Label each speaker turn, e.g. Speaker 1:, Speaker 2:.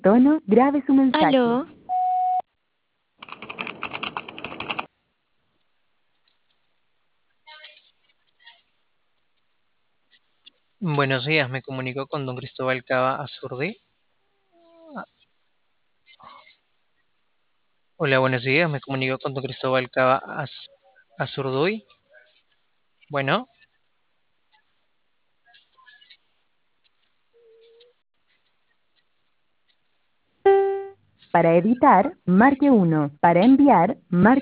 Speaker 1: tono, grabe su mensaje.
Speaker 2: Aló,
Speaker 3: Buenos días, me comunico con don Cristóbal Cava Azurduy. Hola, buenos días, me comunico con don Cristóbal Cava Azurduy. Bueno,
Speaker 1: Para editar, marque 1. Para enviar, marque